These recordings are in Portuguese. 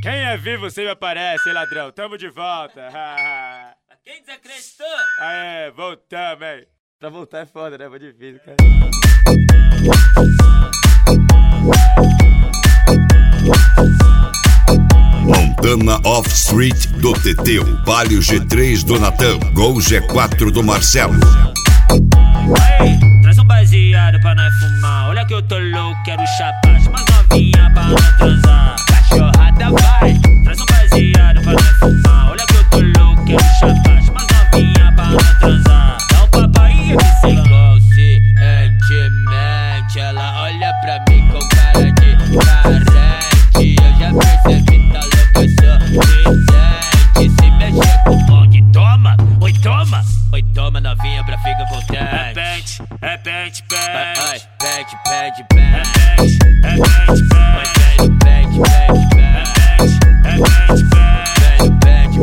Quem é vivo sempre aparece, hein, ladrão? Tamo de volta. Quem desacreditou? Aê, voltamos, hein? Pra voltar é foda, né? Muito difícil, cara. Montana Off-Street do Teteu, Palio G3 do Natan, Gol G4 do Marcelo. Aí, traz um baseado pra nós fumar. Olha que eu tô louco, quero chapar. Chama as novinha pra nós transar. Cachorrada vai. Traz um baseado pra nós fumar. Olha que eu tô louco, quero chapar. Chama as novinha pra nós transar. Dá um papai aqui sem conscientemente. Ela olha pra mim com cara de carente. Eu já percebi, tá louco, eu sou decente. Se mexer com o bonde, toma, oi toma. Oi toma novinha pra ficar contente. Repete, pede, pede, pede, pede, repete, pede, pede, repete, pede,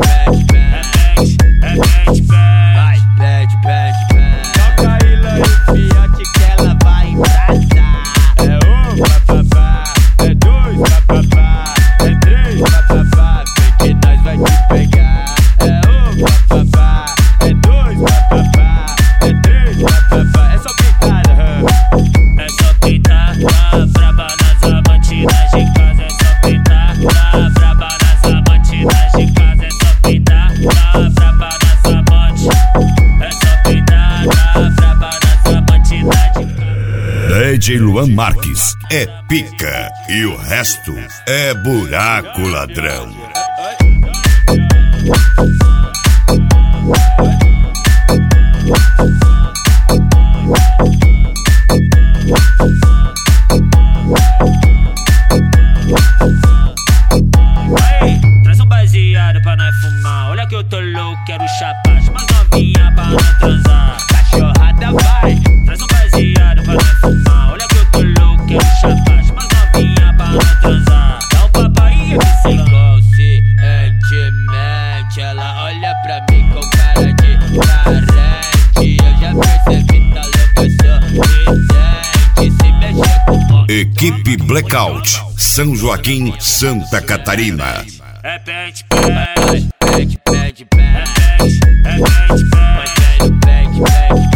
vai, pede, pede, pede. Toca aí, Lã e Fiote, que ela vai embrasar. É um papapá, é dois papapá, é três papapá, vem que nós vai te pegar. É um papapá, é dois papapá, é três papapá, é só pintada. É só pintar, braba nas amantinas de casa. É só pintar, braba nas amantinas de casa. É só pintar, braba nas amantes. É só pintar, braba nas amantinas de casa. DJ Luan Marques é pica e o resto é buraco, ladrão. Aí, traz um baseado pra nós fumar. Olha que eu tô louco, quero chapar. Chama as novinha pra nós transar. Cachorrada vai. Traz um baseado pra nós fumar. Olha que eu tô louco, quero chapar. Chama as novinha pra nós transar. Dá um papai aqui sem conscientemente. Ela olha pra mim com cara de carente. Eu já percebi, tá louco, eu sou decente. Se mexer com o bonde, Equipe Blackout, São Joaquim, Santa Catarina. repete, pede, pede, pede, pede, repete, pede, pede, pede,